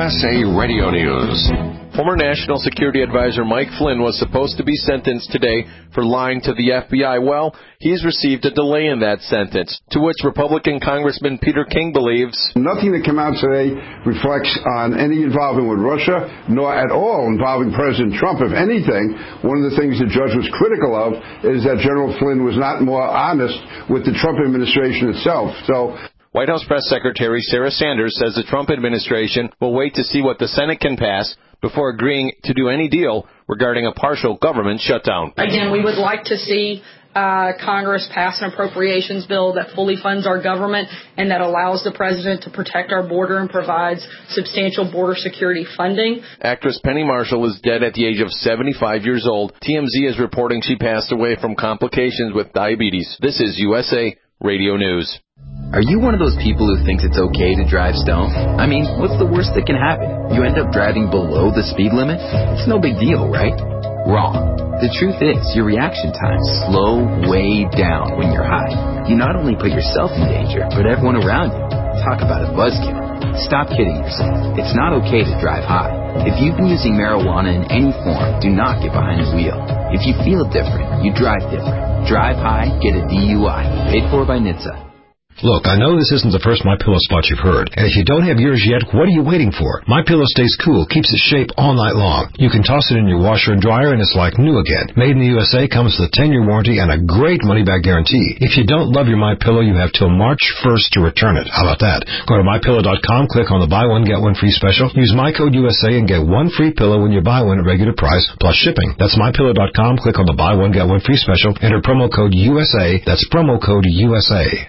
USA Radio News. Former National Security Advisor Mike Flynn was supposed to be sentenced today for lying to the FBI. Well, he's received a delay in that sentence, to which Republican Congressman Peter King believes nothing that came out today reflects on any involvement with Russia, nor at all involving President Trump. If anything, one of the things the judge was critical of is that General Flynn was not more honest with the Trump administration itself. So, White House Press Secretary Sarah Sanders says the Trump administration will wait to see what the Senate can pass before agreeing to do any deal regarding a partial government shutdown. Again, we would like to see Congress pass an appropriations bill that fully funds our government and that allows the president to protect our border and provides substantial border security funding. Actress Penny Marshall is dead at the age of 75 years old. TMZ is reporting she passed away from complications with diabetes. This is USA Radio News. Are you one of those people who thinks it's okay to drive stoned? I mean, what's the worst that can happen? You end up driving below the speed limit? It's no big deal, right? Wrong. The truth is, your reaction times slow way down when you're high. You not only put yourself in danger, but everyone around you. Talk about a buzzkill. Stop kidding yourself. It's not okay to drive high. If you've been using marijuana in any form, do not get behind the wheel. If you feel different, you drive different. Drive high, get a DUI. Paid for by NHTSA. Look, I know this isn't the first MyPillow spot you've heard, and if you don't have yours yet, what are you waiting for? MyPillow stays cool, keeps its shape all night long. You can toss it in your washer and dryer, and it's like new again. Made in the USA, comes with a 10-year warranty and a great money-back guarantee. If you don't love your MyPillow, you have till March 1st to return it. How about that? Go to MyPillow.com, click on the buy one, get one free special. Use my code USA and get one free pillow when you buy one at regular price, plus shipping. That's MyPillow.com, click on the buy one, get one free special. Enter promo code USA. That's promo code USA.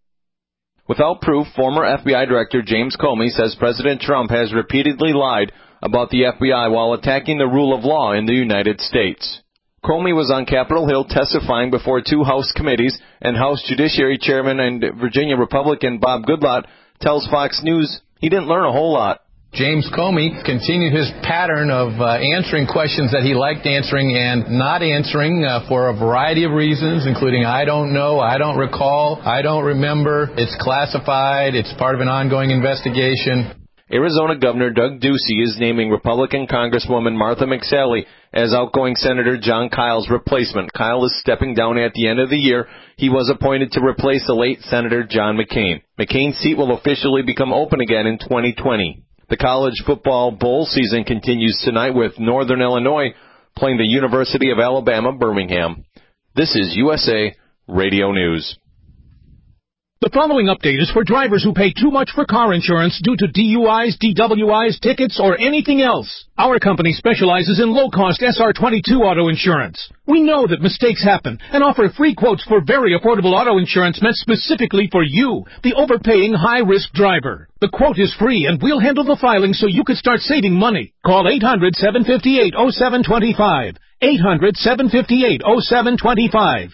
Without proof, former FBI Director James Comey says President Trump has repeatedly lied about the FBI while attacking the rule of law in the United States. Comey was on Capitol Hill testifying before two House committees, and House Judiciary Chairman and Virginia Republican Bob Goodlatte tells Fox News he didn't learn a whole lot. James Comey continued his pattern of answering questions that he liked answering and not answering for a variety of reasons, including I don't know, I don't recall, I don't remember, it's classified, it's part of an ongoing investigation. Arizona Governor Doug Ducey is naming Republican Congresswoman Martha McSally as outgoing Senator John Kyle's replacement. Kyle is stepping down at the end of the year. He was appointed to replace the late Senator John McCain. McCain's seat will officially become open again in 2020. The college football bowl season continues tonight with Northern Illinois playing the University of Alabama, Birmingham. This is USA Radio News. The following update is for drivers who pay too much for car insurance due to DUIs, DWIs, tickets, or anything else. Our company specializes in low-cost SR22 auto insurance. We know that mistakes happen and offer free quotes for very affordable auto insurance meant specifically for you, the overpaying high-risk driver. The quote is free, and we'll handle the filing so you can start saving money. Call 800-758-0725. 800-758-0725.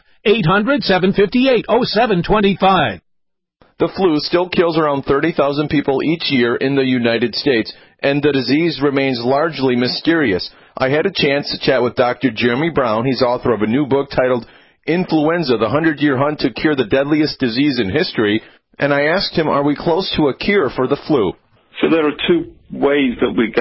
800-758-0725. The flu still kills around 30,000 people each year in the United States, and the disease remains largely mysterious. I had a chance to chat with Dr. Jeremy Brown. He's author of a new book titled Influenza, the 100-Year Hunt to Cure the Deadliest Disease in History, and I asked him, are we close to a cure for the flu? So there are two ways that we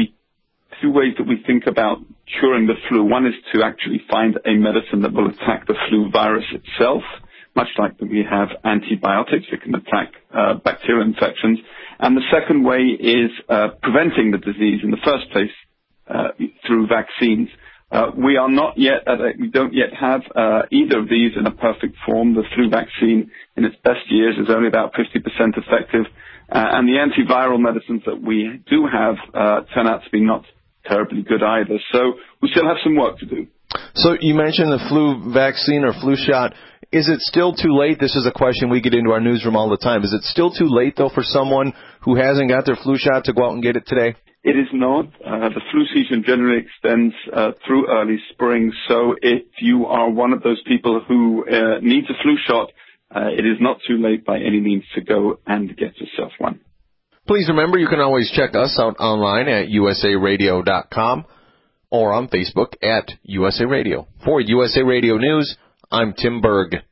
think about curing the flu. One is to actually find a medicine that will attack the flu virus itself, much like we have antibiotics that can attack bacterial infections. And the second way is preventing the disease in the first place through vaccines. We don't yet have either of these in a perfect form. The flu vaccine in its best years is only about 50% effective. And the antiviral medicines that we do have turn out to be not terribly good either. So we still have some work to do. So you mentioned the flu vaccine or flu shot. Is it still too late? This is a question we get into our newsroom all the time. Is it still too late, though, for someone who hasn't got their flu shot to go out and get it today? It is not. The flu season generally extends through early spring. So if you are one of those people who needs a flu shot, it is not too late by any means to go and get yourself one. Please remember, you can always check us out online at usaradio.com or on Facebook at USA Radio. For USA Radio News, I'm Tim Berg.